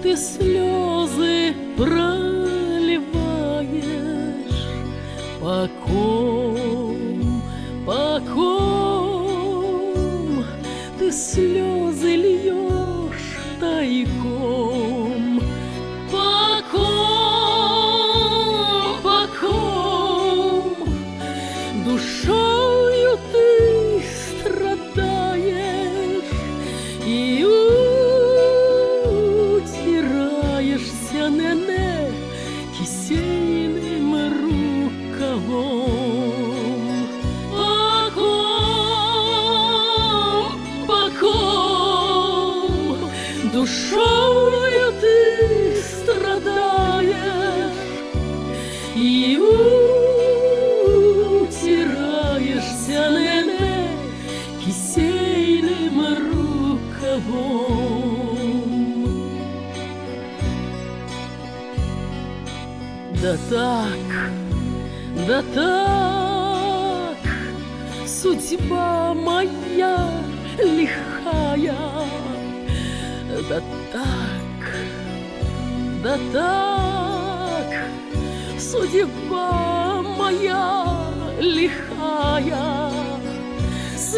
ты слезы проливаешь, по ком, по ком ты слезы льешь тайком, по ком душою ты страдаешь и утираешься, нене, кисейным рукавом. По ком душою ты страдаешь и утираешься, нене, кисейным рукавом. Да так, судьба моя лихая, да так, судьба моя лихая, с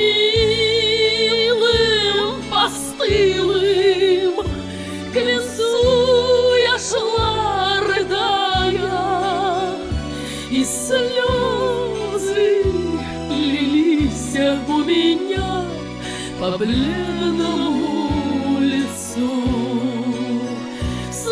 немилым постылым к венцу я шла, рыдая, и слезы лились у меня по бледному лицу. С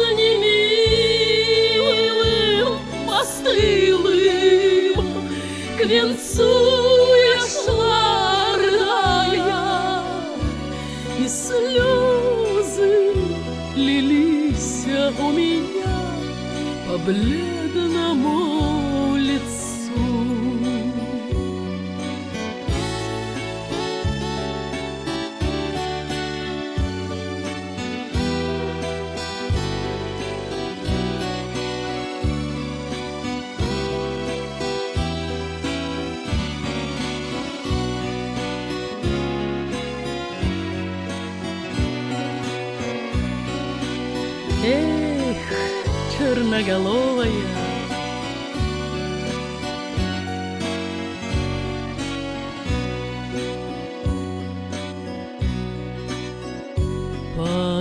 немилым постылым к венцу я шла, рыдая, и слезы лились у меня по бледному лицу. Эх, черноголовая, по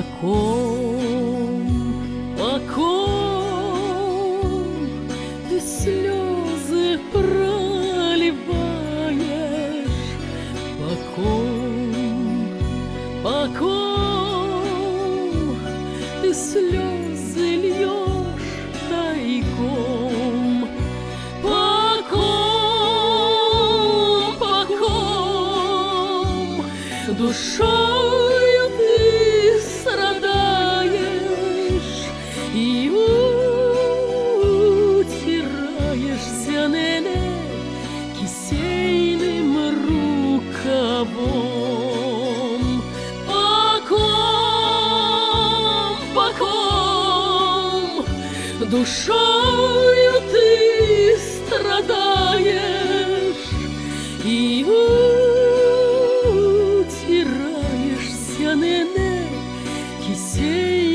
ком ты слезы проливаешь, по ком ты слезы льешь тайком, по ком душою ты страдаешь и утираешься, нене, кисейным рукавом. По ком душою ты страдаешь и утираешься, нене, кисей